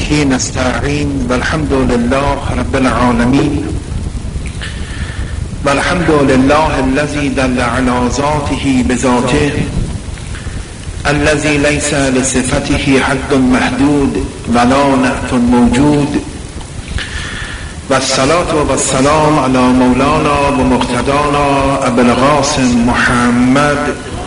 به نستعين والحمد لله رب العالمين والحمد لله الذي دل على ذاته بذاته الذي ليس لصفته حد محدود ولا نعت موجود والصلاة والسلام على مولانا ومقتدانا أبي القاسم محمد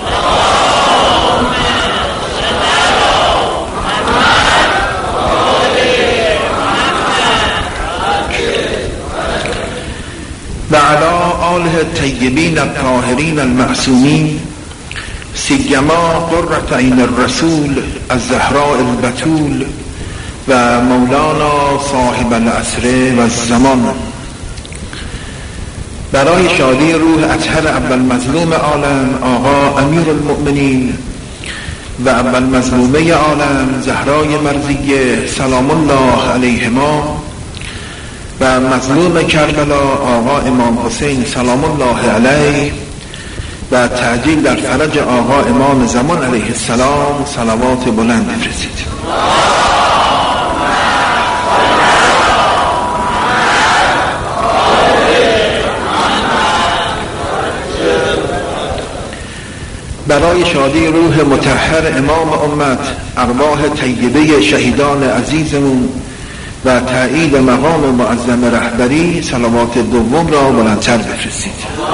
وعلى آله الطيبين الطاهرين المعصومين سيما قرة عين الرسول الزهراء البتول و مولانا صاحب العصر و الزمان. برای شادی روح اطهر اول مظلوم عالم آقا امیر المؤمنین و اول مظلومه عالم زهرای مرضیه سلام الله علیهما و مظلوم کربلا آقا امام حسین سلام الله علیه و تعجیل در فرج آقا امام زمان علیه السلام صلوات بلند بفرستید. برای شادی روح مطهر امام امت ارواح طیبه شهیدان عزیزمون و تایید مقام معظم رهبری صلوات دوم را بلندتر بفرستید.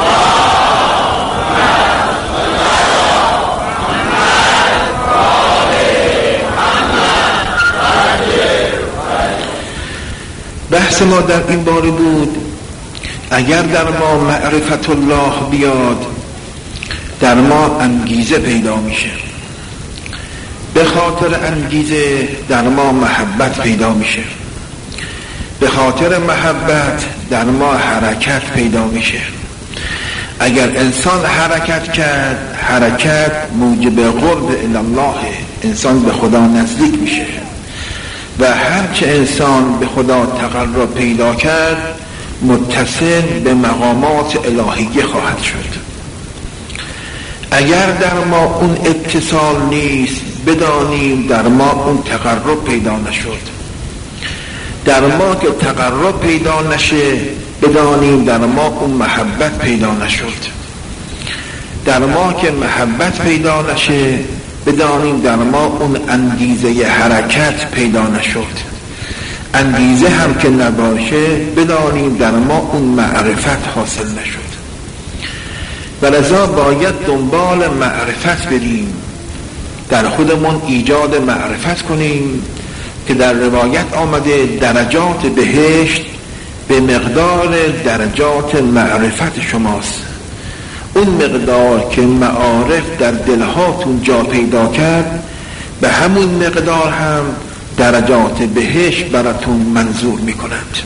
بحث ما در این باره بود اگر در ما معرفت الله بیاد در ما انگیزه پیدا میشه، به خاطر انگیزه در ما محبت پیدا میشه، به خاطر محبت در ما حرکت پیدا میشه. اگر انسان حرکت کرد، حرکت موجب قرب الله، انسان به خدا نزدیک میشه و هرچه انسان به خدا تقرب پیدا کرد متصل به مقامات الهیه خواهد شد. اگر در ما اون اتصال نیست بدانیم در ما اون تقرب پیدا نشد. در ما که تقرب پیدا نشه بدانیم در ما اون محبت پیدا نشد. در ما که محبت پیدا نشه بدانیم در ما اون انگیزه حرکت پیدا نشد. انگیزه هم که نباشه بدانیم در ما اون معرفت حاصل نشد. ولذا باید دنبال معرفت بریم، در خودمون ایجاد معرفت کنیم که در روایت آمده درجات بهشت به مقدار درجات معرفت شماست. اون مقدار که معارف در دلهاتون جا پیدا کرد به همون مقدار هم درجات بهشت براتون منظور میکنند.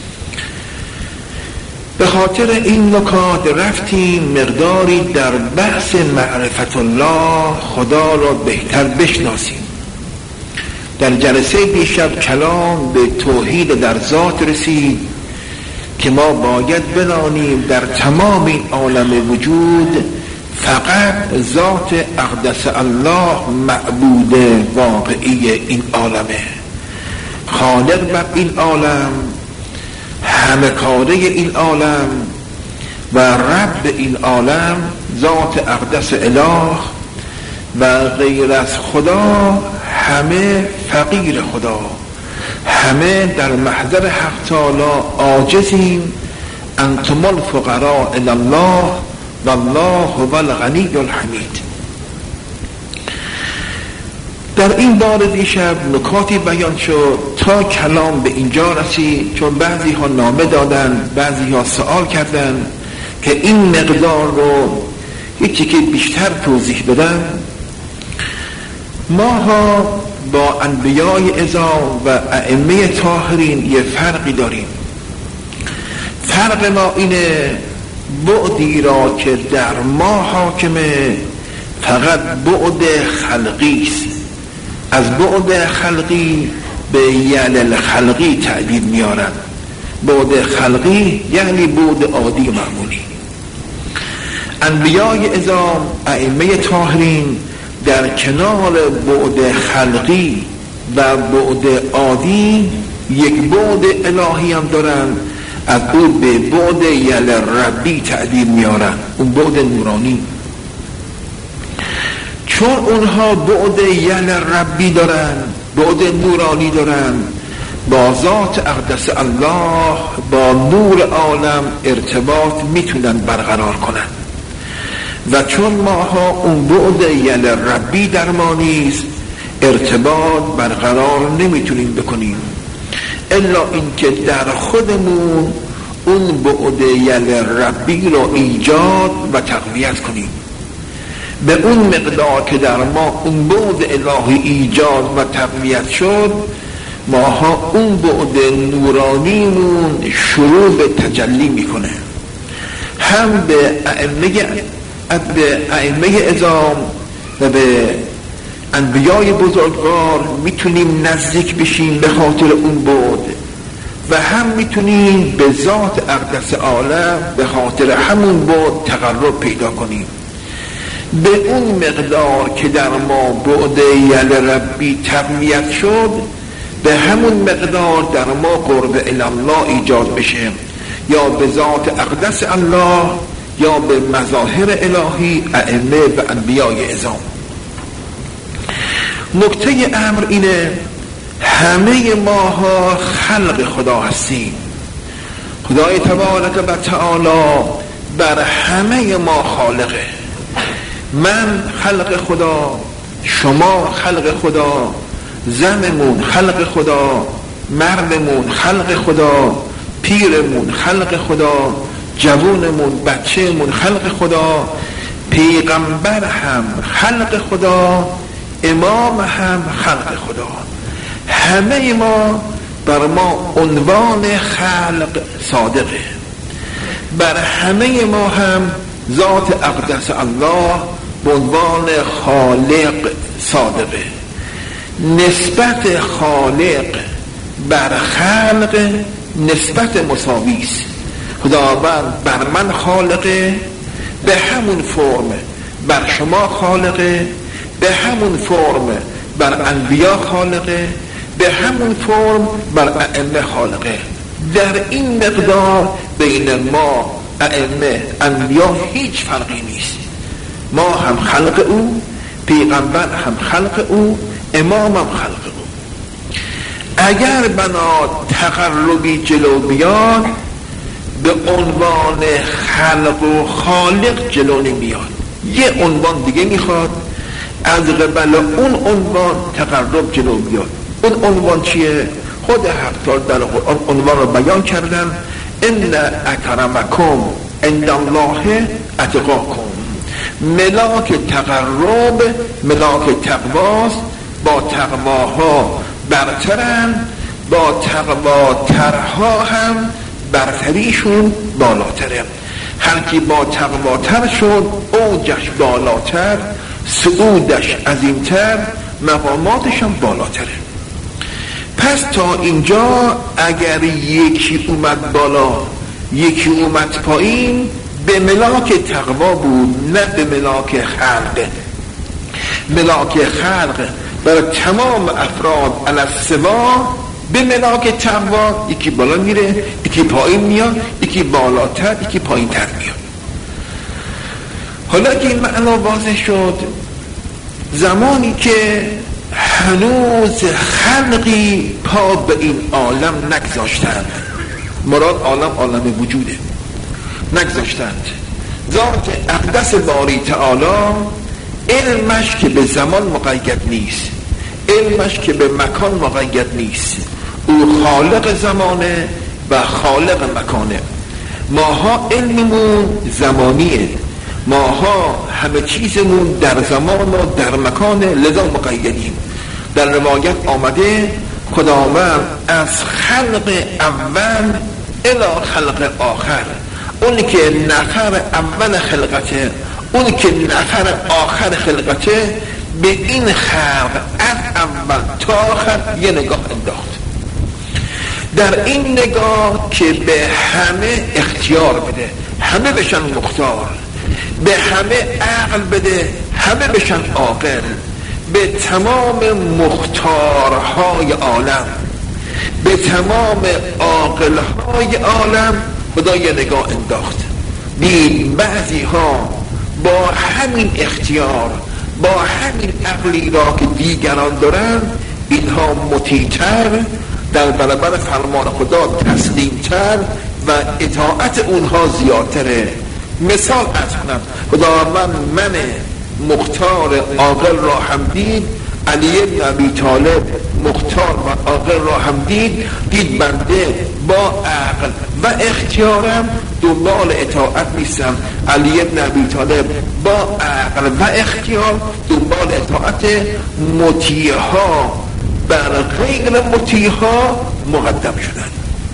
به خاطر این نکات رفتیم مقداری در بحث معرفت الله خدا را بهتر بشناسیم. در جلسه دیشب کلام به توحید در ذات رسید که ما باید بدانیم در تمام این عالم وجود فقط ذات اقدس الله معبود واقعی این عالمه، خالق بر این عالم، همه کاره این عالم و رب این عالم ذات اقدس اله و غیر از خدا همه فقیر خدا، همه در محضر حق تعالی عاجزیم. انتم الفقراء الی الله والله هو الغنی الحمید. در این بار دیشب نکاتی بیان شد تا کلام به اینجا رسید، چون بعضی ها نامه دادن، بعضی ها سوال کردن که این مقدار رو یکی که بیشتر توضیح بدن. ما ها با انبیای اعظام و ائمه طاهرین یه فرقی داریم. فرق ما اینه بعدی را که در ما حاکمه فقط بعد خلقی است. از بعد خلقی به یعل خلقی تعبیر میارن. بعد خلقی یعنی بعد عادی معمولی. انبیای اعظام ائمه طاهرین در کنار بعد خلقی و بعد عادی یک بعد الهی هم دارن، از او به بعد یل ربی تعبیر میارن، اون بعد نورانی. چون اونها بعد یل ربی دارن، بعد نورانی دارن، با ذات اقدس الله، با نور عالم ارتباط میتونن برقرار کنن. و چون ماها اون بعد یل ربی در ما نیست، ارتباط برقرار نمیتونیم بکنیم، الا اینکه در خودمون اون بعد یل ربی رو ایجاد و تقویت کنیم. به اون مقدار که در ما اون بعد الهی ایجاد و تقویت شد، ماها اون بعد نورانیمون شروع به تجلی میکنه. هم به ائمه اعظام و به انبیای بزرگوار میتونیم نزدیک بشیم به خاطر اون بعد، و هم میتونیم به ذات اقدس عالم به خاطر همون بعد تقرب پیدا کنیم. به اون مقدار که در ما بعد یل ربی تقویت شد، به همون مقدار در ما قرب الله ایجاد بشه، یا به ذات اقدس الله یا به مظاهر الهی ائمه و انبیای اعظام. نکته امر اینه، همه ماها خلق خدا هستیم. خدای تبارک و تعالی بر همه ما خالقه. من خلق خدا، شما خلق خدا، زنمون خلق خدا، مردمون خلق خدا، پیرمون خلق خدا، جوانمون، بچه‌مون خلق خدا، پیغمبر هم خلق خدا، امام هم خلق خدا. همه ما بر ما عنوان خلق صادقه. بر همه ما هم ذات اقدس الله به عنوان خالق صادقه. نسبت خالق بر خلق نسبت مساوی است. خداوند بر من خالقه، به همون فرم بر شما خالقه، به همون فرم بر انبیا خالقه، به همون فرم بر ائمه خالقه. در این مقدار بین ما ائمه انبیا هیچ فرقی نیست. ما هم خلق او، پیغمبر هم خلق او، امام هم خلق او. اگر بنا تقربی جلو بیاد، به عنوان خلق و خالق جلو نمیاد، یه عنوان دیگه میخواد از قبل اون عنوان تقرب جلو بیاد. اون عنوان چیه؟ خود حق در قرآن عنوان رو بیان کردن، ان اکرمکم عند الله اتقاکم. ملاک تقرب ملاک تقواست، با تقواها برترن، با تقواترها هم برتریشون بالاتره. هر کی با تقواتر شد اوجش بالاتر، صعودش عظیمتر، مقاماتش هم بالاتره. پس تا اینجا اگر یکی اومد بالا یکی اومد پایین، به ملاک تقوا بود، نه به ملاک خلق. ملاک خلق برای تمام افراد علی السوا، به ملاک تقوا یکی بالا میره، یکی پایین میاد، یکی بالاتر، یکی پایین تر میاد. حالا که این معنا واضح شد، زمانی که هنوز خلقی پا به این عالم نگذاشتند، مراد عالم وجوده، نگذاشتند، ذات اقدس باری تعالی علمش که به زمان مقید نیست، علمش که به مکان مقید نیست، او خالق زمانه و خالق مکانه. ماها علممون زمانیه، ماها همه چیزمون در زمان و در مکانه، لذا مقیدیم. در روایت آمده خداوند از خلق اول الی خلق آخر، اونی که نفر اول خلقته، اونی که نفر آخر خلقته، به این خلق از اول تا آخر یه نگاه انداخت. در این نگاه که به همه اختیار بده، همه بشن مختار، به همه عقل بده، همه بشن عاقل، به تمام مختارهای عالم، به تمام عاقلهای عالم خدا یه نگاه انداخت. دید بعضی ها با همین اختیار، با همین عقلی را که دیگران دارن، اینها مطیع‌تر، در برابر فرمان خدا تسلیم‌تر و اطاعت اونها زیادتره. مثال از کنم، خداوند من مختار عاقل را هم دید، علی بن ابی طالب مختار و عاقل را هم دید بنده با عقل و اختیارم دنبال اطاعت نیستم. علی بن ابی طالب با عقل و اختیار دنبال اطاعت، مطیعها بر غیر مطیعها مقدم شدن.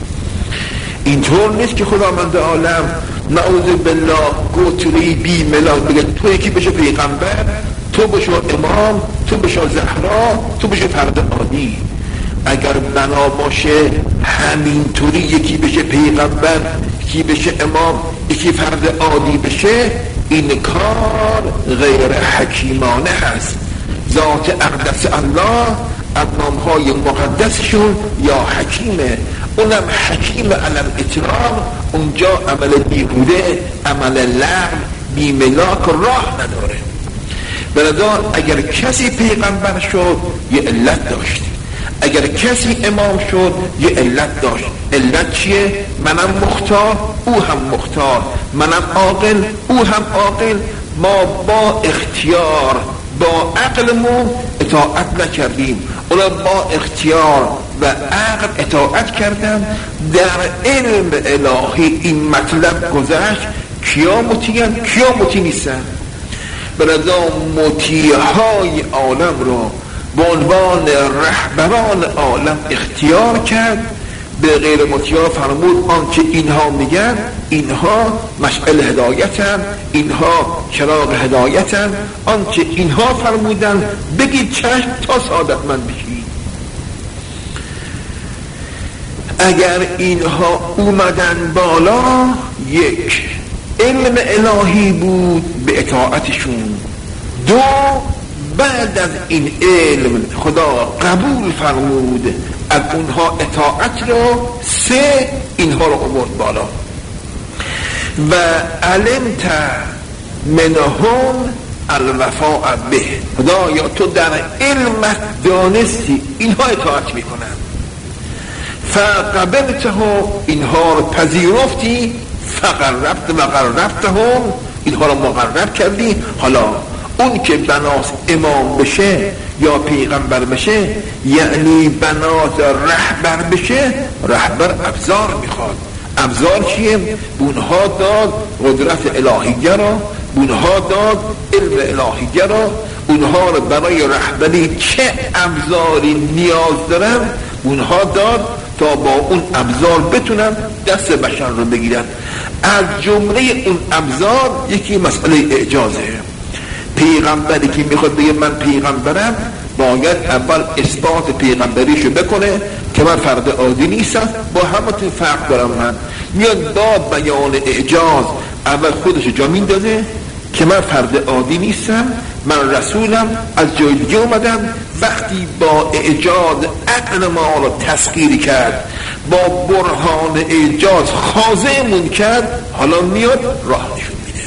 اینطور نیست که خداوند عالم نعوذ بالله گوتری بی ملاک بگه تو یکی بشه پیغمبر، تو بشه امام، تو بشه زهرا، تو بشه فرد عادی. اگر بنا باشه همینطوری یکی بشه پیغمبر، یکی بشه امام، یکی فرد عادی بشه، این کار غیر حکیمانه هست. ذات اقدس الله از نامهای مقدسشون یا حکیمه، اونم حکیم علم اطرام، اونجا عمل بیهوده، عمل لغو، بی ملاک راه نداره. بنابراین اگر کسی پیغمبر شد یه علت داشت، اگر کسی امام شد یه علت داشت. علت چیه؟ منم مختار، او هم مختار، منم عاقل، او هم عاقل. ما با اختیار با عقلمون اطاعت نکردیم، اونا با اختیار و عقل اطاعت کردن. در علم الهی این مطلب گذشت، کیا مطیعن کیا مطیع نیستن. برای مطیعهای عالم را به عنوان رهبران عالم اختیار کرد، به غیر مطیع فرمود آنچه اینها میگن اینها مشعل هدایتن، اینها چراغ هدایتن، آنچه اینها فرمودن بگید چشم تا سعادتمند بشید. اگر اینها اومدن بالا، یک علم الهی بود به اطاعتشون، دو بعد از این علم خدا قبول فرمود از اونها اطاعت را، سه اینها را آورد بالا. و علمت منهم الوفاء به، خدایا تو در علمت دانستی اینها اطاعت میکنن، فقبلته اینها را پذیرفتی، فقربت و قربتهم اینها را مقرب کردی. حالا اون که بناس امام بشه یا پیغمبر بشه، یعنی بناس رهبر بشه، رهبر ابزار میخواد. ابزار چیه؟ اونها داد قدرت الهیه را، اونها داد علم الهیه را، اونها را برای رهبری چه ابزاری نیاز دارن اونها داد تا با اون ابزار بتونن دست بشر رو بگیرن. از جمله اون ابزار یکی مسئله اعجازه. پیغمبری که میخواد بگه من پیغمبرم باید اول اثبات پیغمبریشو بکنه که من فرد عادی نیستم، با همتون فرق دارم. من میاد با بیان اعجاز اول خودش جا میندازه که من فرد عادی نیستم، من رسولم، از جای دیگه اومدم. وقتی با اعجاز عقل ما رو تسخیر کرد، با برهان اعجاز خاضعمون کرد، حالا میاد راه نشون میده.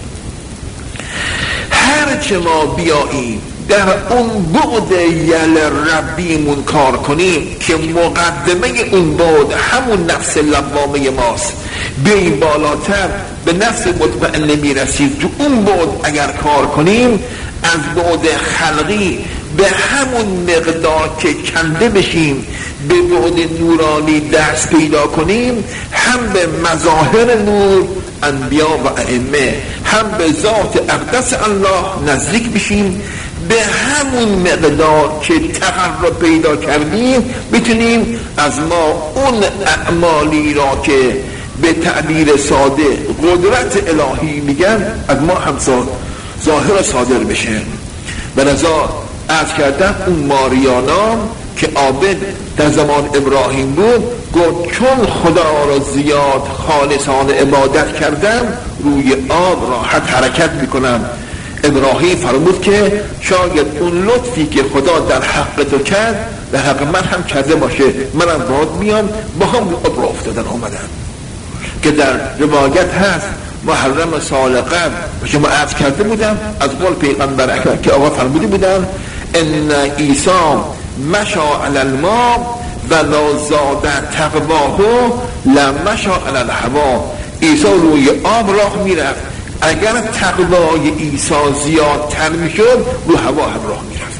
هرچه ما بیاییم در اون بعد یل ربیمون کار کنیم که مقدمه اون بعد همون نفس لوامه ماست، بیاییم بالاتر به نفس مطمئن میرسیم. تو اون بعد اگر کار کنیم از بعد خلقی به همون مقدار که کنده بشیم به بعد نورانی دست پیدا کنیم، هم به مظاهر نور انبیا و ائمه، هم به ذات اقدس الله نزدیک بشیم. به همون مقدار که تقرب پیدا کردیم بتونیم از ما اون اعمالی را که به تعبیر ساده قدرت الهی میگن از ما هم ظاهر صادر بشه. به نظر عرض کردم اون ماریانا که عابد در زمان ابراهیم بود گفت چون خدا را زیاد خالصانه عبادت کردم روی آب راحت حرکت میکنم. ابراهیم فرمود که شاید اون لطفی که خدا در حق تو کرد در حق من هم کرده باشه، منم باید میام، با هم راه افتادن آمدن. که در روایت هست محرم سال قبل شما عرض کرده بودم از قول پیغمبر اکرم که آقا فرموده بودن ان عیسی مشا علی الماء و لا زاد تقواه لمشا علی الهوا. عیسی روی آب راه میرفت، اگر تقوای عیسی زیادتر میشد رو هوا هم راه میرفت.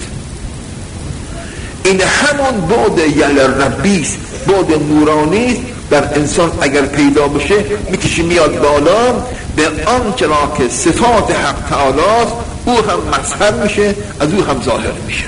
این همون بعد یل ربیست، بعد نورانیست در انسان اگر پیدا بشه میکشه میاد بالا به آنچه را که صفات حق تعالی او هم مظهر میشه، از او هم ظاهر میشه.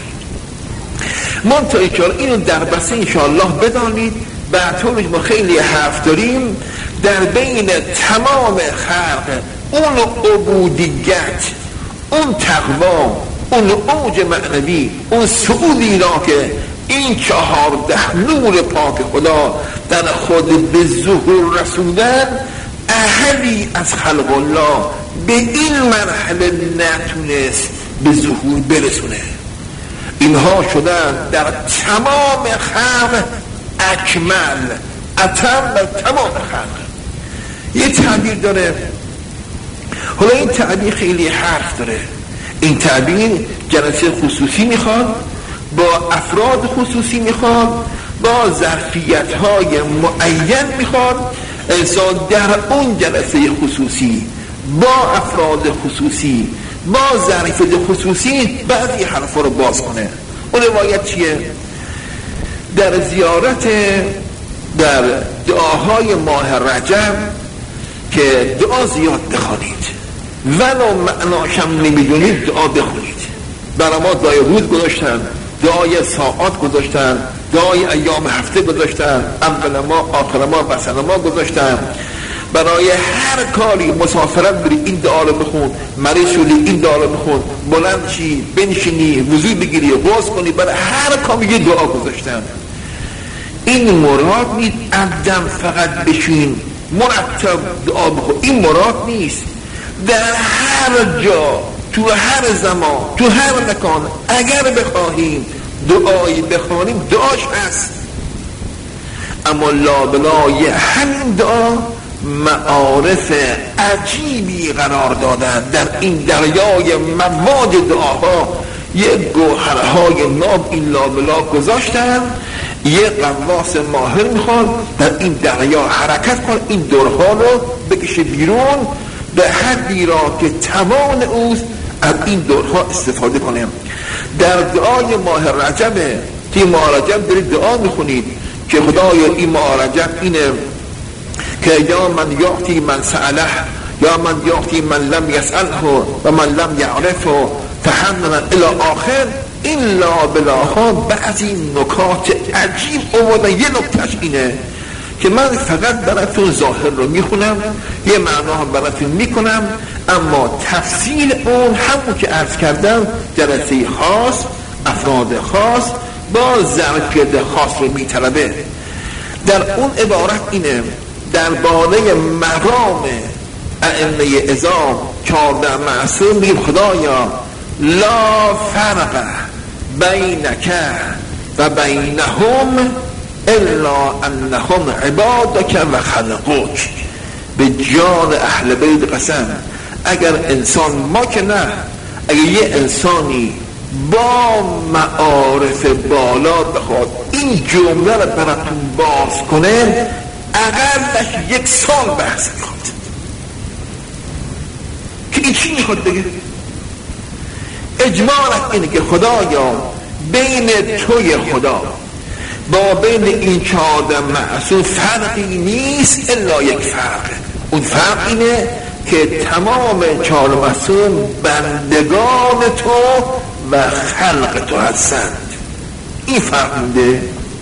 منتها اینو در بسه انشاءالله بدانید. بعد ما خیلی حرف داریم در بین تمام خلق اون عبودیت، اون تقوا، اون اوج معنوی، اون سعودی را که این 14 نور پاک خدا در خود به ظهور رسوندن، احدی از خلق الله به این مرحله نتونست به ظهور برسونه. اینها شدن در تمام خلق اکمل، اتم در تمام خلق. یه تعبیر داره، حالا این تعبیر خیلی حرف داره. این تعبیر جلسه خصوصی میخواد، با افراد خصوصی میخواد، با ظرفیت های معین میخواد. انسان در اون جلسه خصوصی با افراد خصوصی با ظرفیت خصوصی بعضی حرفا رو باز کنه. اون روایت چیه؟ در زیارت در دعاهای ماه رجب که دعا زیاد بخوانید، ولو معناشم نمیدونید دعا بخونید. برای ما دعای روز گذاشتن، دعای ساعات گذاشتن، دعای ایام هفته گذاشتن، اول ما آخر ما وسط ما گذاشتن. برای هر کاری مسافرت بری این دعا رو بخون، مریض شدی این دعا رو بخون، بلند شی بنشینی وضو بگیری غسل کنی، برای هر کاری یه دعا گذاشتن. این مراد نیست عمدن فقط بشین مرتب دعا بخون، این مراد نیست. در هر جا، تو هر زمان، تو هر مکان اگر بخواهیم دعایی بخوانیم دعاش هست، اما لابلای همین دعا معارف عجیبی قرار دادن. در این دریای مواد دعاها یک گوهرهای ناب این لابلا گذاشتن. یک غواص ماهر میخواد در این دریا حرکت کن، این دورها رو بکشه بیرون به حدی را که توان اوست از این دورها استفاده کنیم. در دعای ماه رجبه که ماه رجب دارید دعا میخونید که خدایا این ماه رجب اینه که یا من یعطی من سأله یا من یعطی من لم یسأله و من لم یعرفه تحننا الی آخر. این لابلاها بعضی نکات عجیب اومدن. یه نکتش اینه که من فقط براتون ظاهر رو میخونم، یه معنا هم براتون میکنم، اما تفصیل اون همون که عرض کردم جلسه خاص، افراد خاص با ظرفیت خاص رو میطلبه. در اون عبارت اینه درباره مقام ائمه اعظام 14 معصوم میگیم خدایا لا فرق بینک و بینهم الا انهم عبادک و خلقوک. به جان اهل بیت قسم اگر انسان، ما که نه، اگر یه انسانی با معارف بالا بخواد این جمله رو براتون باز کنه اقلش 1 سال بحث میخواد که این چی میخواد بگه. اجمالت اینه که خدایا بین توی خدا با بین این 14 معصوم فرقی نیست الا یک فرق. اون فرق اینه که تمام 14 معصوم بندگان تو و خلق تو هستند. این فرق مونده.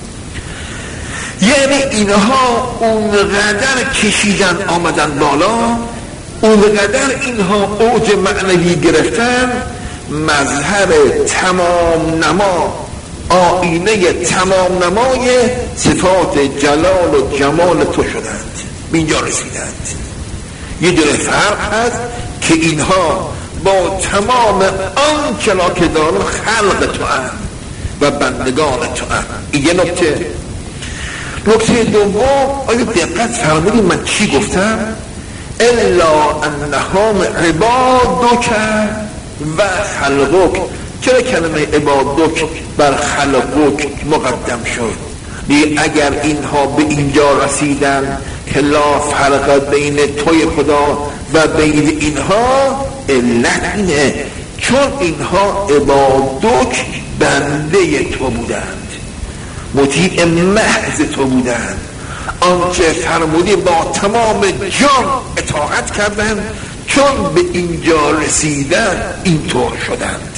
یعنی اینها اونقدر کشیدن آمدن بالا، اونقدر اینها اوج معنوی گرفتن، مظهر تمام نما، آینه تمام نمای صفات جلال و جمال تو شدند، به اینجا رسیدند. یه دونه فرق هست که اینها با تمام آن چرا که دارم خلق تو هم و بندگان تو هم. این یه نکته. نکته دوم، آیا دقت فرمودید من چی گفتم؟ الا انهم عبادک و خلقک. چرا کلمه عبادک بر خلقک مقدم شد؟ اگر اینها به اینجا رسیدن که لا فرق بین توی خدا و بین اینها، علت اینه چون اینها عبادک بنده تو بودند، مطیع محض تو بودند، آنچه فرمودی با تمام جان اطاعت کردند، چون به اینجا رسیدن اینطور شدند.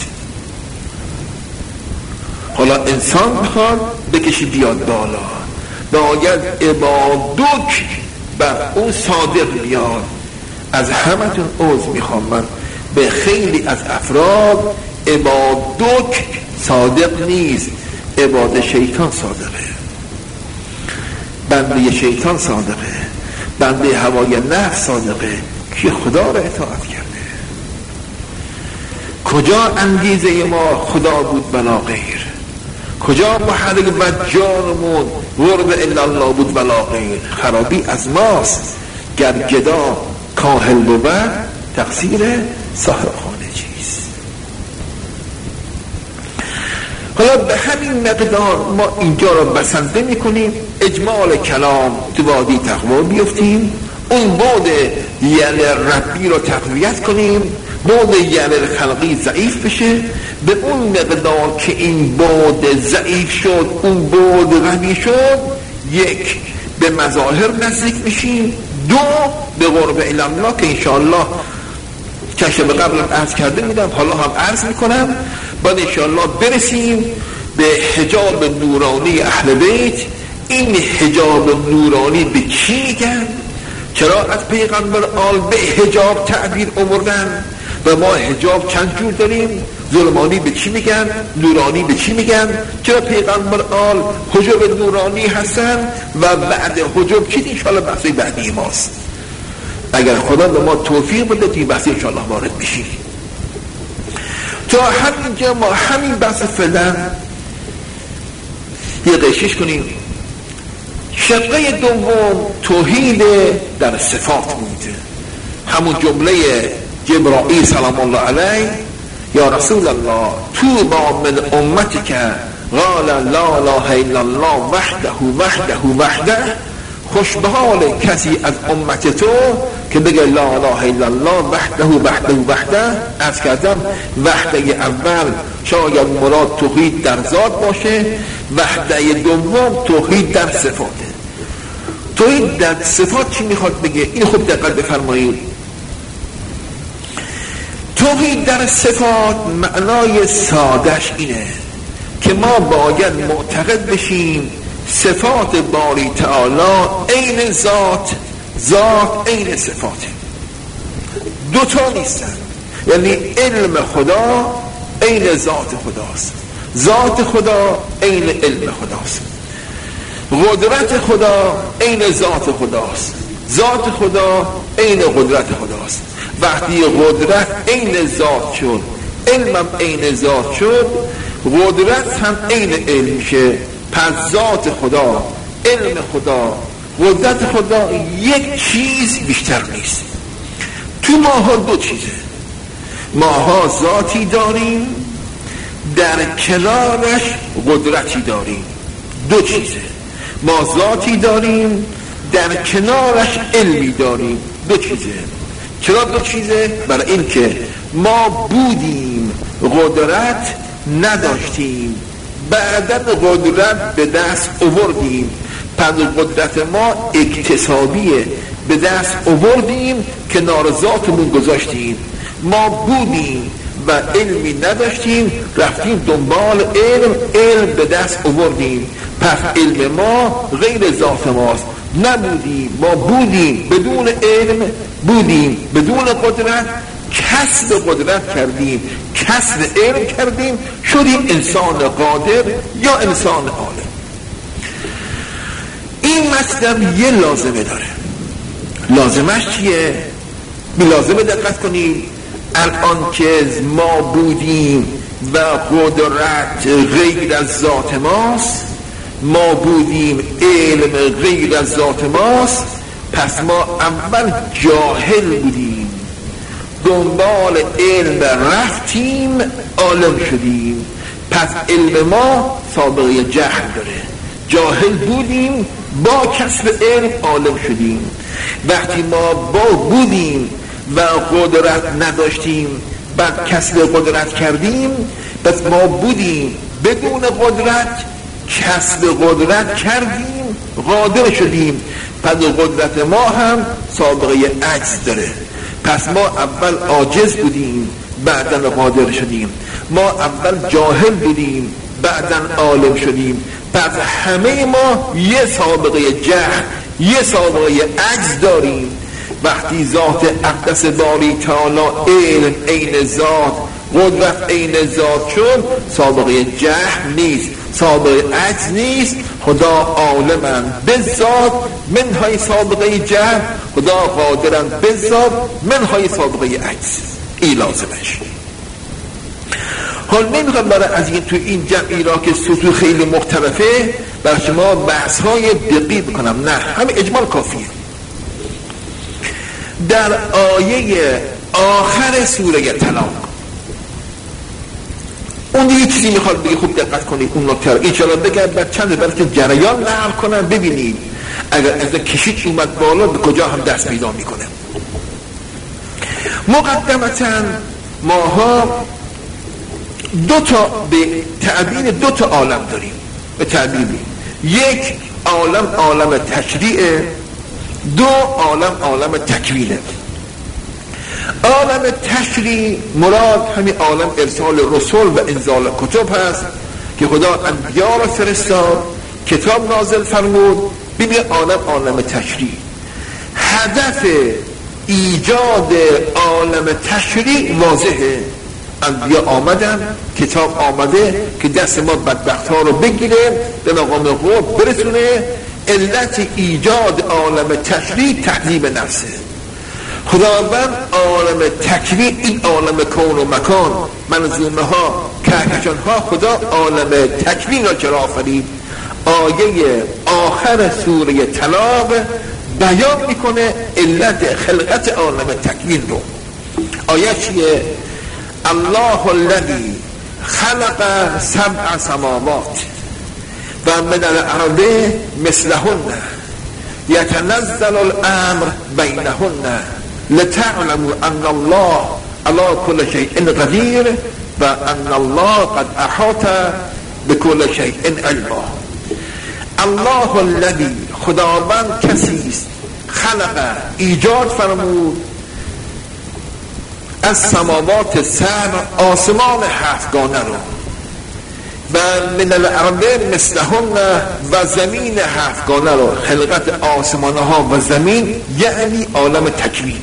حالا انسان بخواد بکشی بیاد بالا، باید عبادک بر اون صادق بیاد. از همتون عذر میخوام، من به خیلی از افراد عبادک صادق نیست، عباد شیطان صادقه، بنده شیطان صادقه، بنده هوای نفس صادقه که خدا را اطاعت کرده. کجا انگیزه ما خدا بود بلا غیر؟ کجا محرک و جانمون قرب الا الله بود بلا غیر؟ خرابی از ماست. گر گدا کاهل بود تقصیر صاحب خانه چیست؟ حالا به همین مقدار ما اینجا را بسنده میکنیم، اجمال کلام تو وادی تقوا بیفتیم، اون بعد یعنی ربی رو تقویت کنیم، بعد یعنی خلقی ضعیف بشه. به اون مقدار که این بعد ضعیف شد، اون بعد قوی شد، یک به مظاهر نزدیک میشیم، دو به قرب الله که انشاءالله کشه به قبل عرض کرده میدم، حالا هم عرض میکنم، بعد انشاءالله برسیم به حجاب نورانی اهل بیت. این حجاب نورانی به چی میگن؟ چرا از پیغمبر آل به حجاب تعبیر آوردن و ما حجاب چند جور داریم؟ ظلمانی به چی میگن؟ نورانی به چی میگن؟ چرا پیغمبر آل حجاب نورانی هستن و بعد حجاب چی؟ انشاءالله بحثی بعدی ماست. اگر خدا به ما توفیق بده توی بحثی انشاءالله وارد بشیم. تا همینجا ما همین بحث فعلا یه قشش کنیم. شقه دوم توحید در صفات بوده، همون جمله جبرائیل سلام الله علیه، یا رسول الله توبا من امتی که قال لا اله الا الله وحده خوش به حال کسی از امت تو که بگه لا اله الا الله وحده. از کردم وحده اول شاید مراد توحید در ذات باشه، وحده دوم توحید در صفاته. توحید در صفات چی میخواد بگه؟ این خوب دقت بفرمایید. توحید در صفات معنای سادش اینه که ما باید معتقد بشیم صفات باری تعالی عین ذات عین صفاته، دوتا نیستن. یعنی علم خدا عین ذات خداست، ذات خدا عین علم خداست، قدرت خدا عین ذات خداست، ذات خدا عین قدرت خداست. وقتی قدرت عین ذات شد، علمم عین ذات شد، قدرت هم عین علم شه. پس ذات خدا، علم خدا، قدرت خدا یک چیز بیشتر نیست. تو ماها دو چیزه. ماها ذاتی داریم، در کنارش قدرتی داریم. دو چیزه. ما ذاتی داریم، در کنارش علمی داریم. دو چیزه. چرا دو چیزه؟ برای این که ما بودیم، قدرت نداشتیم، بعدت قدرت به دست آوردیم. پس قدرت ما اکتسابیه، به دست آوردیم که نارضاتمون گذاشتیم. ما بودیم و علمی نداشتیم، رفتیم دنبال علم به دست آوردیم. پس علم ما غیر ذات ماست. نبودیم، ما بودیم بدون علم، بودیم بدون قدرت، کسب قدرت کردیم، کسب علم کردیم، شدیم انسان قادر یا انسان عالم. این مطلب یه لازمه داره. لازمش چیه؟ لازمه دقت کنیم. الان که ما بودیم و قدرت غیر از ذات ماست، ما بودیم علم غیر از ذات ماست، پس ما اول جاهل بودیم، دنبال علم رفتیم، عالم شدیم. پس علم ما سابقه جهل داره. جاهل بودیم، با کسب علم عالم شدیم. وقتی ما بودیم و قدرت نداشتیم، بعد کسب قدرت کردیم، پس ما بودیم بدون قدرت، کسب قدرت کردیم، قادر شدیم. پس قدرت ما هم سابقه عجز داره. پس ما اول عاجز بودیم، بعداً قادر شدیم. ما اول جاهل بودیم، بعداً عالم شدیم. پس همه ما یه سابقه جهل، یه سابقه عجز داریم. وقتی ذات اقدس باری تعالی علم عین ذات، قدرت عین ذات شد، سابقه جهل نیست، سابقه عجز نیست. خدا عالمن بذات منهای سابقه جهل، خدا قادرن بذات منهای سابقه عجز. این لازمش. حال نمیخوام برای از این تو این جمعی را که سطوح خیلی مختلفه برای شما بحث های دقیق بکنم، نه، همین اجمال کافیه. در آیه آخر سوره طلاق اون یه چیزی میخواد بگه، خوب دقت کنید اون نکته رو ایشالا بگم بعد چند بلکه جریان نقل کنم ببینید اگر از کشید اومد بالا به کجا هم دست پیدا میکنه. مقدمتا ماها دو تا به تعبیر دو تا عالم داریم. به تعبیر یک عالم تشریعه، دو عالم تکوینه. عالم تشریع مراد همین عالم ارسال رسول و انزال کتب هست که خدا انبیا را فرستاد، کتاب نازل فرمود. ببین عالم تشریع، هدف ایجاد عالم تشریع واضحه. انبیا آمدن، کتاب آمده که دست ما بدبخت ها رو بگیره، به مقام قرب برسونه. علت ایجاد عالم تشریع تهذیب نفسه. خداوند عالم تکوین، این عالم کون و مکان، منظومه ها، کهکشان ها، خدا عالم تکوین را چرا آفرید؟ آیه آخر سوره طلاق بیان میکنه علت خلقت عالم تکوین رو. آیه چیه؟ الله الذی خلق سبع سماوات و من الارض مثلهن یتنزل الامر بینهن لتعلموا ان الله على كل شيء قدير و ان الله قد احاط بكل شيء علما. الله الذی، خداوند کسی است، خلق ایجاد فرمود، از سماوات سبع، آسمان هفتگانه رو، و من الارض مثلهن و زمین هفتگانه رو. خلقت آسمان ها و زمین یعنی عالم تکوین.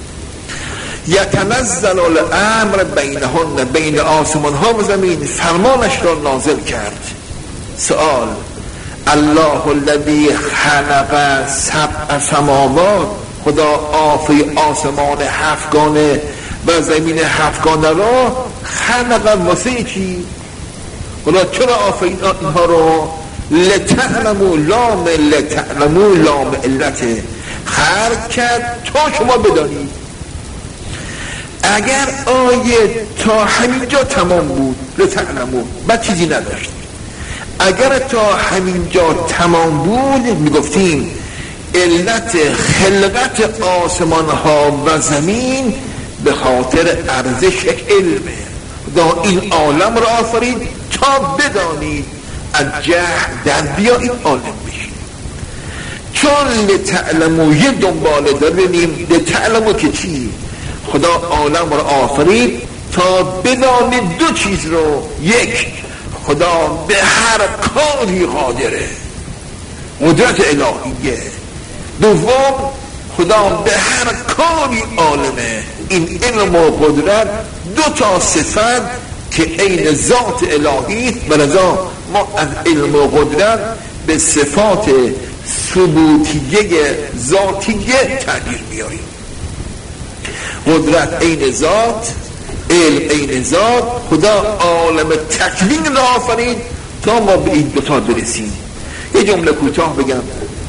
یتنزل الامر بینهن، بین آسمان ها و زمین فرمانش را نازل کرد. سوال: الله الذی خلق سبع سماوات، خدا آفی آسمان هفتگانه و زمین هفتگانه را خلق واسه چی؟ خدا چرا آفرید اینها رو؟ لتعلموا، لام علته، خلق کرد تا شما بدانید. اگر آیه تا همینجا تمام بود، لتعلموا، بعد چیزی نداشت. اگر تا همینجا تمام بود میگفتیم علت خلقت آسمان ها و زمین به خاطر ارزش علمه. خدا این عالم را آفرید تا بدانید، از جهل در بیایید عالم بشید. چون لتعلموا یه دنباله داریم، لتعلموا که چی؟ خدا عالم را آفرید تا بدانید دو چیز رو. یک، خدا به هر کاری قادره، قدرت الهیه. دوم، خدا به هر کاری عالمه. این علم و قدرت دو تا صفت که عین ذات الهی، و لذا ما از علم و قدرت به صفات ثبوتیه ذاتیه تعبیر میاریم. قدرت عین ذات، علم عین ذات، خدا عالم تکوین را آفرید تا ما به این دوتا برسیم. یه جمله کوتاه بگم،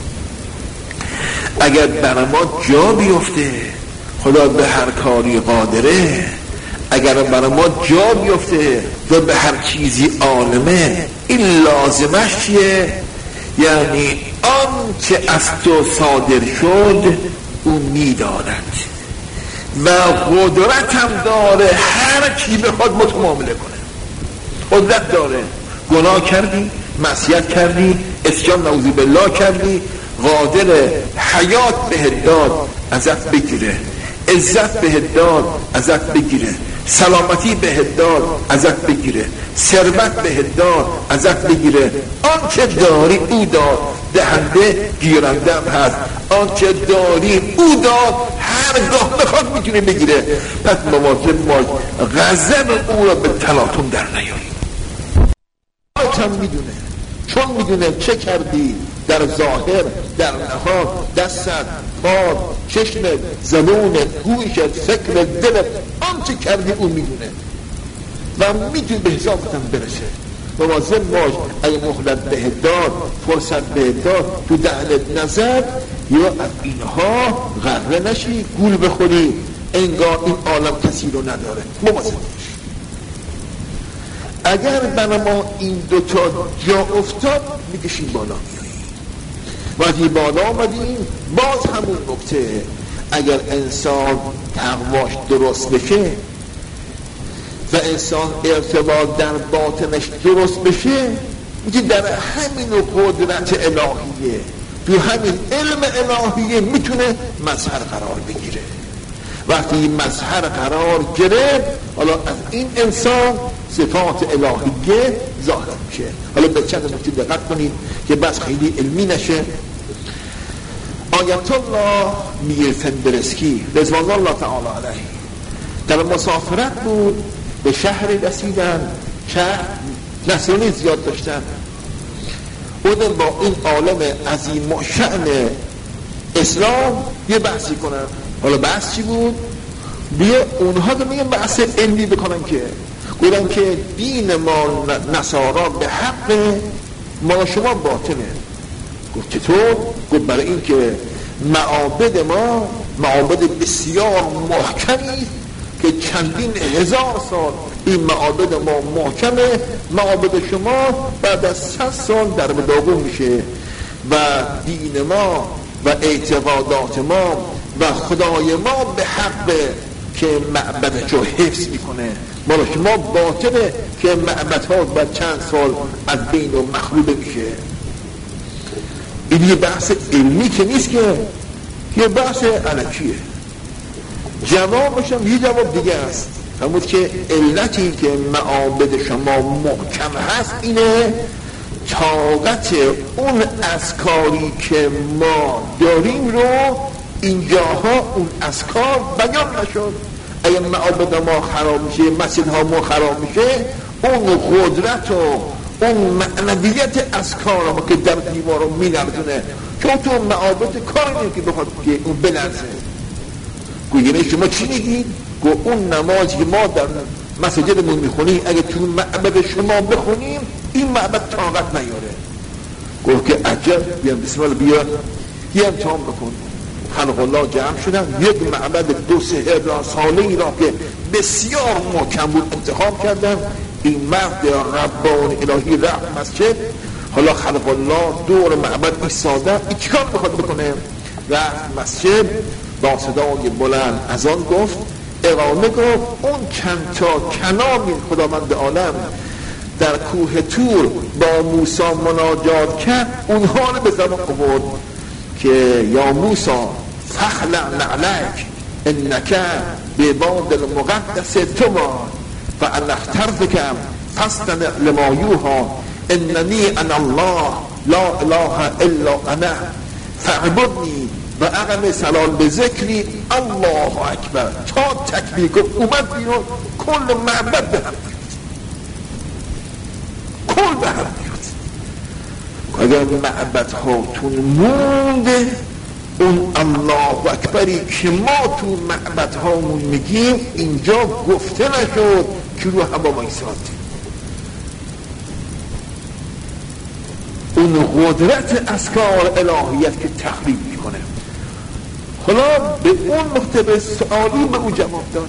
اگر برای ما جا بیفته، خدا به هر کاری قادره، اگر برای ما جا بیفته و به هر چیزی عالمه، این لازمش چیه؟ یعنی آن که از تو صادر شد او میداند و قدرت هم داره هر کی بخواد متمامله کنه. قدرت داره. گناه کردی، معصیت کردی، اسیان نعوذ بالله کردی، قادر حیات بهت داد ازت بگیره، عزت بهت داد ازت بگیره، سلامتی بهت داد ازت بگیره، ثروت بهت داد ازت بگیره. آنچه داری او داد، دهنده گیرنده هم هست. آنچه داری او داد، هرگاه بخواد میتونه بگیره. پس مواظب باش غضب او را به تلاطم در نیاری. آنچه میدونه، چون میدونه چه کردی در ظاهر، در نهاد، دستت، پاد، چشمت، زبونت، گوشت، فکرت، دلت، آنچه کردی اون میدونه و میتونه به حسابتم برسه. مواظب باش اگه مهلت بهت داد، فرصت بهت داد، تو دهنت نزد یا از اینها غره نشی، گول بخوری انگار این عالم کسی رو نداره. مواظب باش. اگر برای ما این دوتا جا افتاد میکشیم بالا میاییم. وقتی بالا آمدیم باز همون نکته، اگر انسان تقواش درست بشه و انسان ارتباط در باطنش درست بشه، میگه در همین قدرت الهیه، تو همین علم الهیه میتونه مظهر قرار بگیره. وقتی این مظهر قرار گرفت، حالا از این انسان صفات الهیه ظاهر میشه. حالا به چند نکته دقت کنید که بس خیلی علمی نشه. آیت الله میر فندرسکی رضوان الله تعالی علیه در مسافرت بود، به شهری رسیدن، شهر نصرانی زیاد داشتن. بودن با این عالم عظیم و شأن اسلام یه بحثی کنن. حالا بحث چی بود؟ بیا اونها رو میگن بحث علمی بکنن که گفتن که دین ما نصارا به حق، ما شما باطنه. گفت چطور؟ گفت برای این که معابد ما معابد بسیار محکمی که چندین هزار سال این معابد ما محکمه، معابد شما بعد از 100 سال در بداغون میشه و دین ما و اعتقادات ما و خدای ما به حق که معبدشو حفظ میکنه. مالا شما باطنه که معبدها بعد چند سال از بین و مخلوبه میشه. این یه بحث علمی که نیست، که یه بحث علکیه. جوابش هم یه جواب دیگه است، همون که علتی که معابد شما محکم هست اینه طاقت اون اذکاری که ما داریم رو اینجاها اون اذکار بیان نشد. اگه معابد ما خراب میشه، مسجدها ما خراب میشه، اون قدرت و اون معنویت اذکار ما که در دیوار رو می‌لرزونه، چون تو معابد کار نیست که بخواد که اون بلرزه. گویی شما چی میگید؟ گو اون نمازی که ما در مسجدمون میخونیم اگه تو معبد شما بخونیم این معبد طاقت نیاره. گفت که عجب، بیان بسم الله، بیا یه امتحان بکن. خلق الله جمع شدن، یک معبد 2-3 ساله را که بسیار محکم بود انتخاب کردن. این مرد ربانی الهی رفت مسجد، حالا خلق الله دور معبد ایستاده، این چیکار بخواد بکنه؟ رفت مسجد، با صدای بلند اذان گفت، اقامه گفت. اون چند تا کلامی خداوند عالم در کوه طور با موسی مناجات کرد، اونها رو به زبان آورد که یا موسی فخلع نعلک انک بباد المقدس تما فانا اخترتک فاستمع لما یوحی اننی انا الله لا اله الا انا فاعبدنی و اقم سلام به ذکری الله اکبر. تا تکبیر گفت اومد بیرون، کل معبد به هم بیاد، کل به هم بیاد. اگر معبد هاتون مونده، اون الله اکبری که ما تو معبدهامون میگیم اینجا گفته نشد که رو هوا وایساد. اون قدرت اسکار الهیت که تخریب میکنه. حالا به اون نقطه به سوالی به اون جواب داد.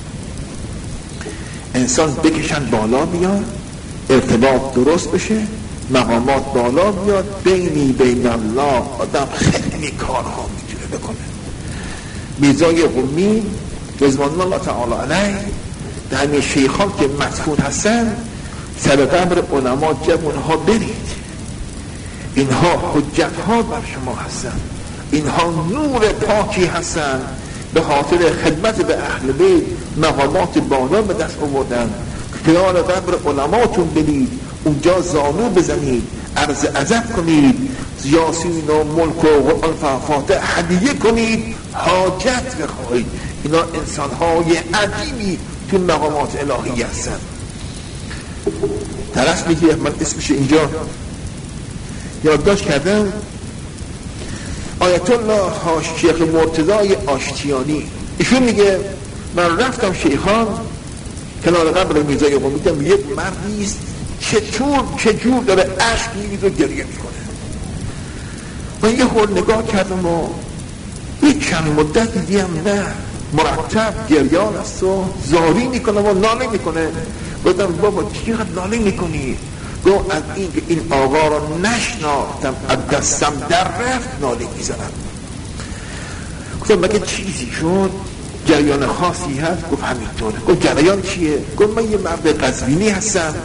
انسان بکشن بالا بیاد، ارتباط درست بشه، مقامات بالا بیاد، بین الله آدم خیلی کارها میتونه بکنه. میرزای قمی رضوان الله تعالی علیه در همین شیخان که مدفون هستن سر قبر علما جوانها برید، اینها حجت ها بر شما هستن، اینها نور پاکی هستن، به خاطر خدمت به اهل بیت مقامات بالا به دست آوردن. خیال قبر علماتون برید، اونجا زانو بزنید، عرض ادب کنید، یاسین و ملک و قرآن فاتحه هدیه کنید، حاجت بخواهید. اینا انسان‌های عجیبی تو مقامات الهی هستن. طرف میگه، من اسمش اینجا یادداشت کردم، آیت الله شیخ مرتضای آشتیانی، ایشون میگه من رفتم شیخان کنار قبر میرزای قمی، دیدم یک مردیست چجور داره عشق میریزه و گریه میکنه. من یه خورد نگاه کردم و یک چند مدت دیدم نه مرتب گریان است و زاری میکنه و ناله میکنه. گفتم بابا چقدر ناله میکنی؟ گفت از این آقا رو نشناختم، از دستم در رفت ناله میزنم. گفتم مگه چیزی شد؟ جریان خاصی هست؟ گفت همینطوره. گفت جریان چیه؟ گفت من یه مرد قزوینی هستم،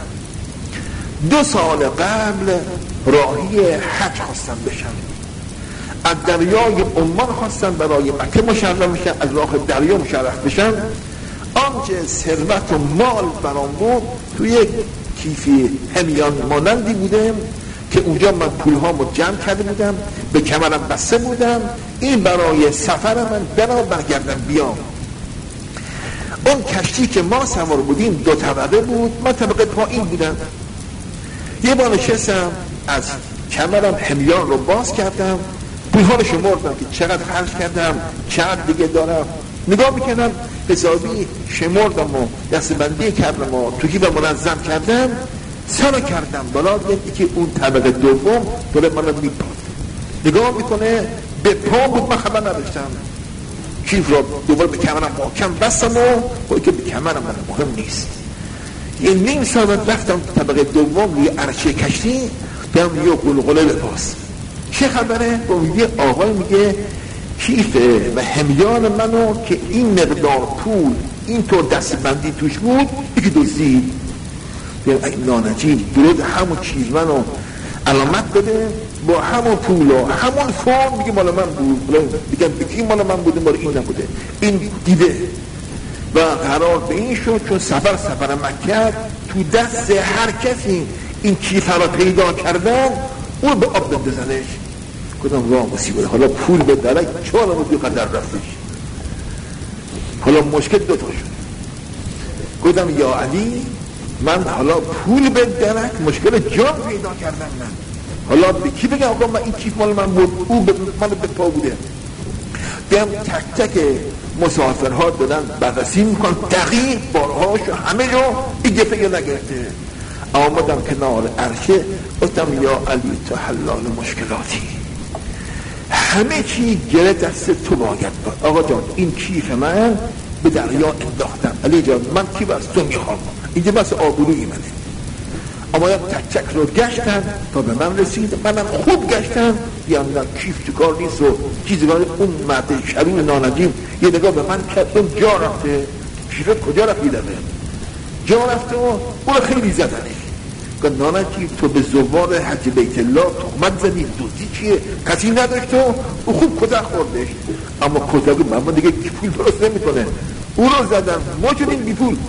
2 سال قبل راهی حج خواستم بشم، از دریای عمان خواستم برای مکه مشرف بشم، از راه دریا مشرف بشم. آنچه ثروت و مال برام بود توی کیفی همیان مانندی بودم که اونجا من پولهامو جمع کرده بودم، به کمرم بسته بودم، این برای سفر من برام برگردم بیام. اون کشتی که ما سوار بودیم 2 طبقه بود، من طبقه پایین بودم. یه بار نشستم از کمرم همیان رو باز کردم، پولها رو شمردم که چقدر خرج کردم، چقدر دیگه دارم، نگاه میکنم حسابی شمردم و دستبندی کردم و توی و منظم کردم، سر کردم بالا، دیدی که اون طبقه دوم داره منو میپاد. نگاه میکنه به پا بود، من خبر نداشتم. کیف را دوباره به کمرم محکم بستم و باید که به کمرم من مهم نیست. یه نیم ساعت رفتم طبقه دوم روی عرشه کشتی، دارم یه قلقله بپاس. چه خبره؟ یه آقای میگه کیفه و همیان منو که این مقدار پول اینطور دستبندی توش بود یکی دزدید. این نانجیب درود همون چیز منو علامت بده با همون پول و همون فرم میگه مال من بود، میگم بگی مال من بوده مال این نبوده. این دیده و قرار به این شد چون سفر مکه تو دست هر کسی این کیفه را پیدا کردن اون به آب بندازنش. گفتم واه مصیبت، حالا پول به درک 4 روز قدر رفتش، حالا مشکل 2 تا شد. گفتم یا علی من حالا پول به درک مشکل جان پیدا کردم، من حالا به کی بگم آقا من این کیف مال من بود، او من به پا بوده. دیم تک تک مسافرها دادن بررسی میکنن دقیق بارهاش همه رو این گفه نگرفته. آمدم کنار عرشه گفتم یا علی تو حلال مشکلاتی، همه چی گره دست تو باید بود. آقا جان این کیف من به دریا انداختم، علی جان من کیف از تو میخوام، اینجا بس آبروی منه. آمدم تک تک رو گشتن تا به من رسید، منم خوب گشتم دیدم کیف تو کار نیست و چیزی باید. اون مرد شرون نانجیم یه نگاه به من کرد، اون جا رفته. کیفت کجا رفت؟ دیدمه جا رفته و اون خیلی زدنش. گفت نانجیم تو به زوار حج بیت الله تهمت زدی، دوزی چیه؟ کسی نداشت و او خوب کتک خوردش، اما کتک من دیگه پول درست نمیکنه. او رو زدم ما شدیم بی پول.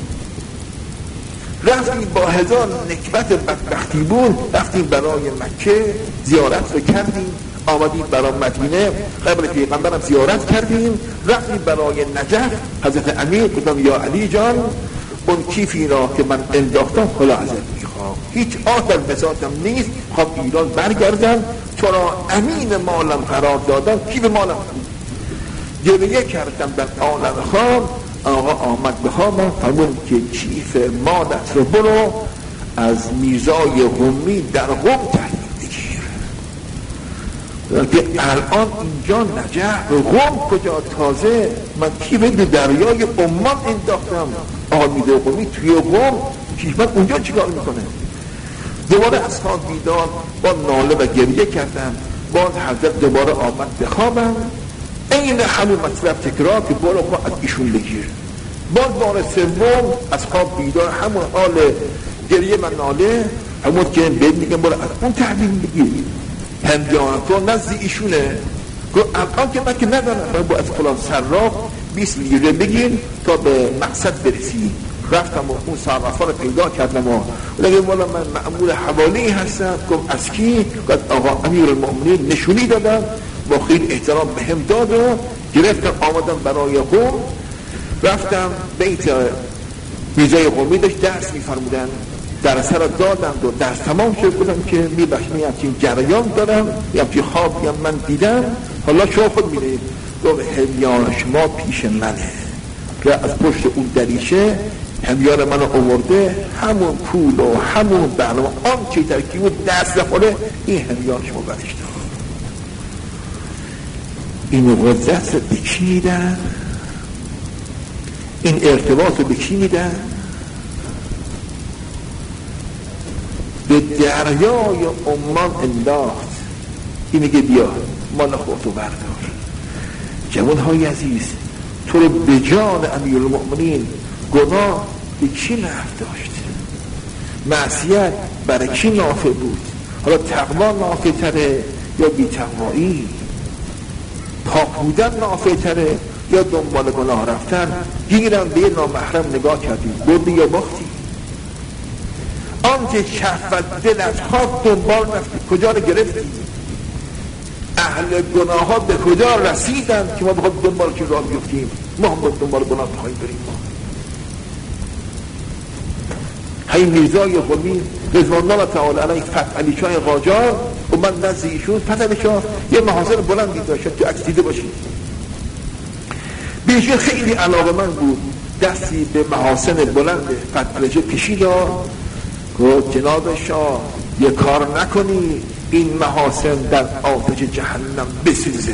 رفتیم با 1000 نکبت بدبختی بود، رفتیم برای مکه زیارت رو کردیم، آمدیم برای مدینه قبر پیغمبرم زیارت کردیم، رفتیم برای نجف حضرت امیر. گفتم یا علی جان اون کیفی را که من انداختم خلا ازت میخوام، هیچ آه در بساطم نیست، خواب ایران برگردم، تو را امین مالم قرار دادم، کیف مالم بود. گریه کردم در عالم خواب. آقا آمد به خوابم فرمود که کیف مادت رو برو از میرزای قمی در قم تحویل بگیر. که الان اینجا نجف قم کجا، تازه من کیف به دریای عمان انداختم. آقا میرزای قمی توی قم، کیف من اونجا چیکار میکنه؟ دوباره از خواب بیدار با ناله و گریه کردم. باز حضرت دوباره آمد به خوابم، این همون مطلب تکرار که برو ما از ایشون بگیر. باز بار سوم از خواب بیدار، همون حال گریه و ناله، همون که بهم میگم برو از اون تحویل بگیر. هندیان تو نزد ایشونه، گفت الان که من که ندارم، با از فلان صراف 20 لیره بگیر تا به مقصد برسی. رفتم و اون صرافا رو پیدا کردم و لگه والا من مأمور حوالی هستم. گفت از کی؟ گفت آقا امیرالمؤمنین نشونی دادم، با خیلی احترام به هم داد و گرفتم آمدم برای قم. رفتم بیت میرزای قمی، داشت درس میفرمودن، درس را دادم و درس تمام شد. بودم که میبخشمی همچین جریان دارم، همچین خوابی هم من دیدم، حالا شما خود میدهید. گفت همیان شما پیش منه که از پشت اون دریشه همیان منو آورده، همون پول و همون برنامه آن چی ترکیب و دست نخوره، این همیان شما برش داد. این قدرت رو به کی میدن؟ این ارتباط رو به کی میدن؟ به دریای عمان انداخت. این میگه بیا مال خودتو بردار. جوانهای عزیز، تو رو به جان امیرالمؤمنین گناه به کی نفع داشت؟ معصیت برای کی نافع بود؟ حالا تقوا نافع تره یا بی تقوایی؟ پاک بودن نافع تره یا دنبال گناه رفتن؟ گیرم به یه نامحرم نگاه کردی، بردی یا باختی؟ آنچه شهوت دلت خواست دنبال رفتی، کجا رو گرفتی؟ اهل گناه ها به کجا رسیدن که ما بخواد دنبال که راه بیفتیم؟ ما هم باید دنبال گناه پایین بریم. هی میرزای قمی رضوان الله تعالی علیه فتح علی شاه قاجار و من نزد ایشون، فتح علی شاه یه محاصر بلندی داشت که عکس دیده باشید. بیشتر خیلی علاقه من بود، دستی به محاسن بلند فتح علی شاه کشید و گفت جناب شاه یه کار نکنی این محاسن در آتش جهنم بسوزه.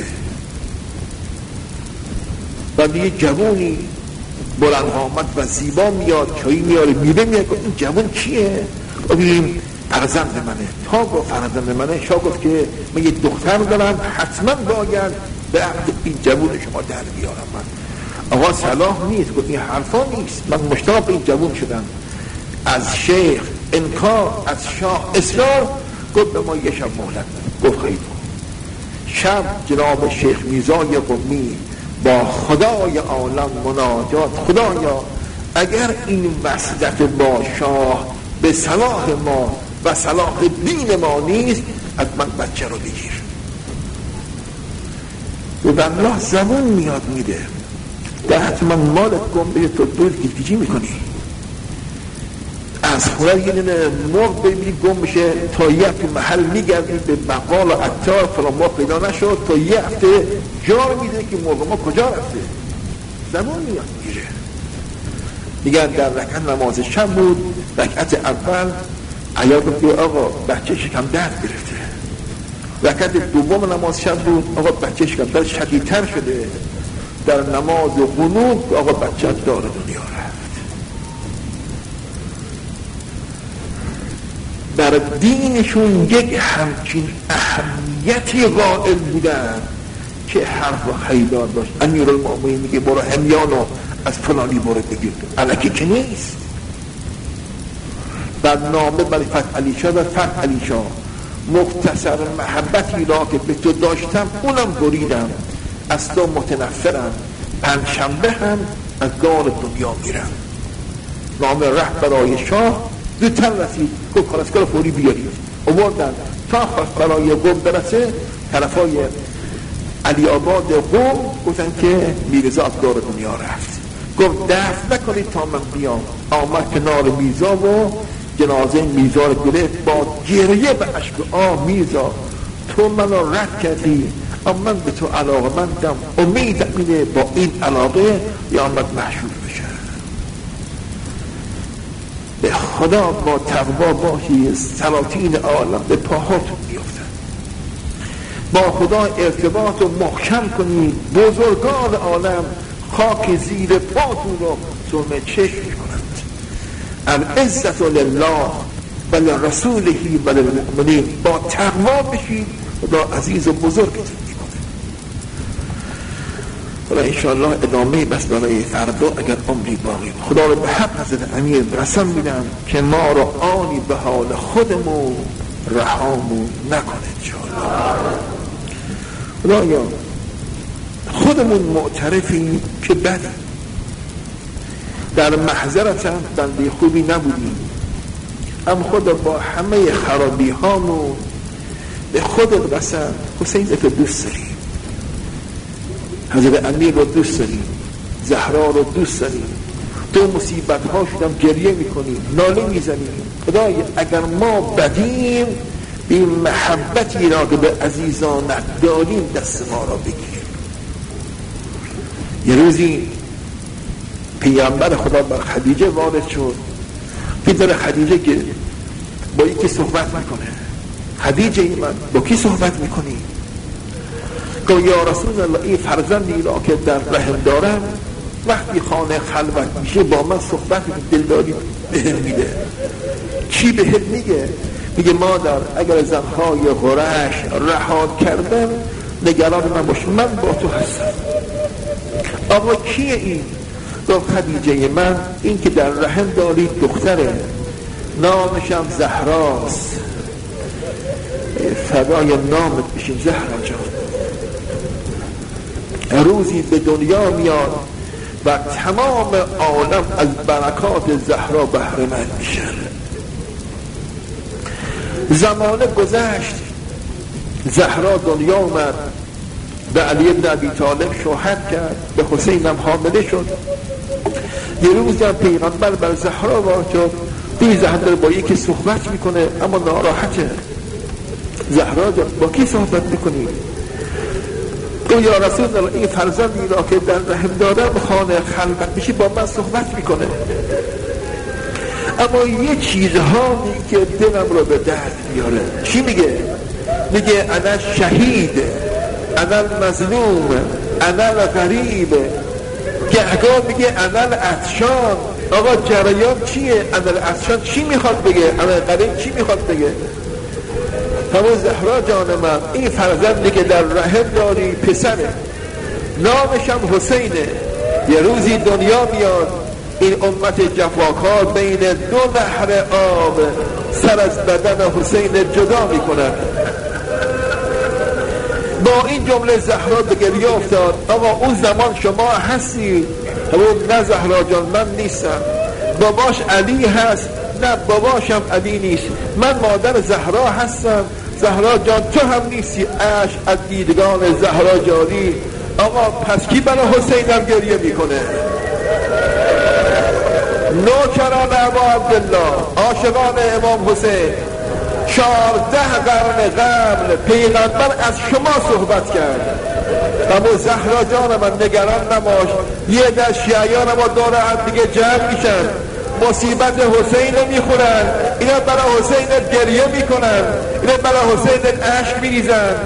و یه جوانی بلند آمد و زیبا میاد، چایی میاره، میوه میاد. این جوان کیه؟ ببینیم فرزند منه. تا گفت فرزند منه، شاه گفت که من یه دختر دارم، حتما باید به عهد این جوان شما در بیارم. من آقا صلاح نیست. گفت این حرفا نیست، من مشتاق به این جوان شدم. از شیخ انکار، از شاه اصرار. گفت به ما یه شب مهلت. گفت خیلی. شب جناب شیخ میرزای قمی با خدای عالم مناجات، خدایا اگر این وصلت با شاه به صلاح ما و صلاح دین ما نیست، از من بچه رو بگیر. و الله زمان میاد میده، در حتما مالت گم به تو دور گیجی میکنی. از خونه یه دونه مرغ ببینی گم بشه، تا یه هفته محل میگردی به بقال و عطار فلان مرغ پیدا نشد، تا یه هفته جار میده که مرغ ما کجا رفته. زمان میاد میگیره. میگن در رکعت نماز شب بود، رکعت اول عیار گفت آقا بچه شکم درد گرفته. رکعت دوم نماز شب بود، آقا بچه شکم درد شدیدتر شده. در نماز قنوت آقا بچه دار دنیا رفت. در دینشون یک همچین اهمیتی قائل بودن که حرف و خیدار داشت. امیرالمؤمنین میگه برو همیانو از فلانی برو بگیر، الکی که نیست. در نامه برای فتح علی شاه و فتح علی شاه مختصر محبتی را که به تو داشتم اونم بریدم، از تو متنفرم، پنجشنبه هم از دار دنیا میرم. نامه ره برای شاه زودتر رسید، گفت کارسکار فوری بیارید. آوردن تا خواست برای قم برسه، طرفای علی آباد قم گفتن که میرزا از دار دنیا رفت. گفت دفع نکنید تا من بیام. آمد کنار میرزا و جنازه میرزا رو گرفت با گریه به اشک. میرزا تو منو رد کردی، اما من به تو علاقه مندم، امید اینه با این علاقه یا آمد محشور بشه. به خدا با تقوا باشی، سلاطین عالم به پاهاتون بیفتن. با خدا ارتباط رو محکم کنی، بزرگان عالم خاک زیر پاتون رو سرمه چشم کنند. العزت لله و لرسوله و للمؤمنین. با تقوا بشید، خدا عزیز و بزرگتون میکنه. خدا انشاءالله ادامه بس برای فردا اگر عمری باقی. خدا رو به حق حضرت امیر قسم میدم که ما رو آنی به حال خودمون رهامون نکنه انشاءالله. خدایا خودمون معترفیم که بدیم، در محضرت هم بنده خوبی نبودیم، اما خدا با همه خرابی هامون به خودت قسم حسین تو دوست داریم، حضرت امیر رو دوست داریم، زهرا رو دوست داریم، تو مصیبت ها شدم گریه میکنیم، ناله میزنیم. خدای اگر ما بدیم به محبتی را که به عزیزانت داریم دست ما را بگیر. یه روزی پیامبر خدا بر خدیجه وارد شد. پیدر خدیجه که با یکی صحبت میکنه. خدیجه من با کی صحبت میکنی؟ گفت یا رسول الله این فرزندی را که در رحم دارم وقتی خانه خلوت میشه با من صحبت دلداری بهم میده. چی بهم میگه؟ میگه مادر اگر زنهای قریش رها کردم نگران نباش، من با تو هستم. اما کیه این؟ گفت خدیجه من، این که در رحم داری دختره، نامشم زهراست. فدای نامت بشین زهرا جان. روزی به دنیا میاد و تمام عالم از برکات زهرا بهره مند میشن. زمانه گذشت، زهرا دنیا اومد، به علی بن ابی طالب شوهر کرد، به حسین هم حامله شد. یه روز هم پیغمبر بر زهرا وارد شد، دید زهرا با یکی صحبت میکنه اما ناراحته. زهرا با کی صحبت میکنی؟ گفت یا رسول الله این فرزندی را که در رحم دارم خانه خلوت میشه با من صحبت میکنه، اما یه چیزها که دلم رو به درد میاره. چی میگه؟ میگه انا شهید، انا مظلوم، انا غریب. گهگاه میگه انا عطشان. آقا جریان چیه؟ انا عطشان چی میخواد بگه؟ انا غریب چی میخواد بگه؟ همون زهرا جان من، این فرزندی که در رحم داری پسره، نامش هم حسینه. یه روزی دنیا میاد این امت جفاکار بین دو نهر آب سر از بدن حسین جدا میکنن. با این جمله زهرا به گریه افتاد. آقا اون زمان شما هستی؟ همون نه زهرا جان من نیستم، باباش علی هست. نه باباشم علی نیست، من مادر زهرا هستم. زهرا جان تو هم نیستی. اش از دیدگان زهرا جاری. آقا پس کی برای حسینم گریه میکنه؟ نوکران ابا عبدالله، عاشقان امام حسین. 14 قرن قبل پیغمبر از شما صحبت کرد. اما زهرا جان من نگران نباش، یه در شیعیان ما دور هم دیگه جمع میشن، مصیبت حسین رو میخورن، اینا برای حسین گریه میکنن، اینا برای حسین اشک میریزن.